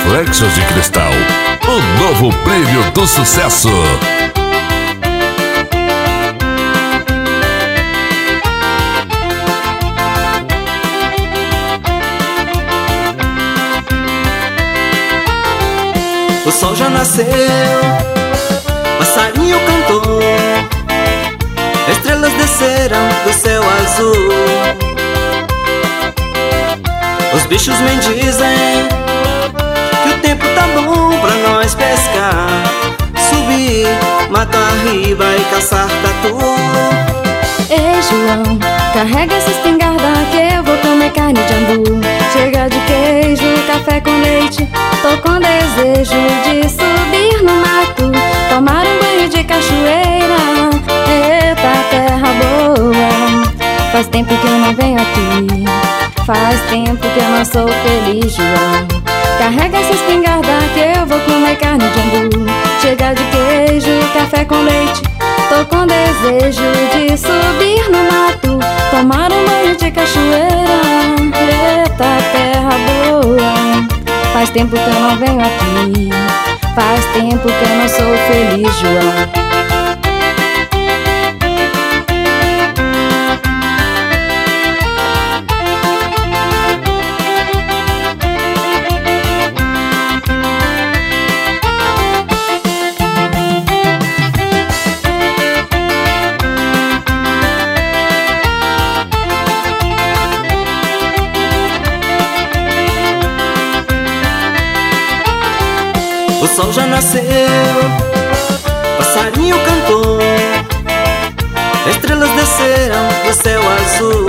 Lexus de Cristal, o novo brilho do sucesso. O sol já nasceu, passarinho cantou, estrelas desceram do céu azul. Os bichos me dizem que o tempo tá bom pra nós pescar, subir, matar riba e caçar tatu. Ei, João, carrega essa espingarda que eu vou comer carne de angu. Chega de queijo, café com leite, tô com desejo de subir no mato, tomar um banho de cachoeira. Eita, terra boa, faz tempo que eu não venho aqui, faz tempo que eu não sou feliz, João. Carrega essa espingarda que eu vou comer carne de angu. Chega de queijo, café com leite, tô com desejo de subir no mato, tomar um banho de cachoeira. Eita, terra boa, faz tempo que eu não venho aqui, faz tempo que eu não sou feliz, João. O sol já nasceu, passarinho cantou, estrelas desceram do céu azul.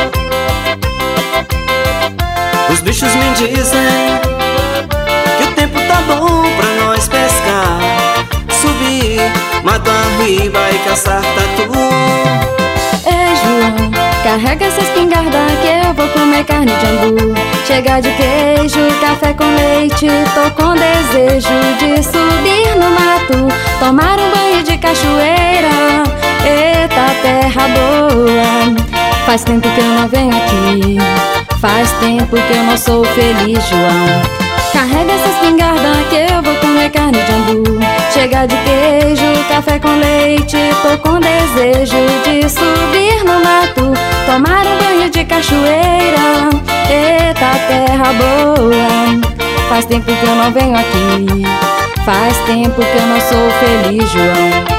Os bichos me dizem que o tempo tá bom pra nós pescar, subir, matar riba e caçar tatu. Ei, João, carrega essa espingarda que eu vou comer carne de angu. Chega de queijo, café com leite, tô com desejo de subir no mato, tomar um banho de cachoeira. Eita, terra boa, faz tempo que eu não venho aqui, faz tempo que eu não sou feliz, João. Carrega essa espingarda que eu vou comer carne de angu. Chega de queijo, café com leite, tô com desejo de subir no mato, tomar um banho de cachoeira. Eita, terra boa, faz tempo que eu não venho aqui, faz tempo que eu não sou feliz, João.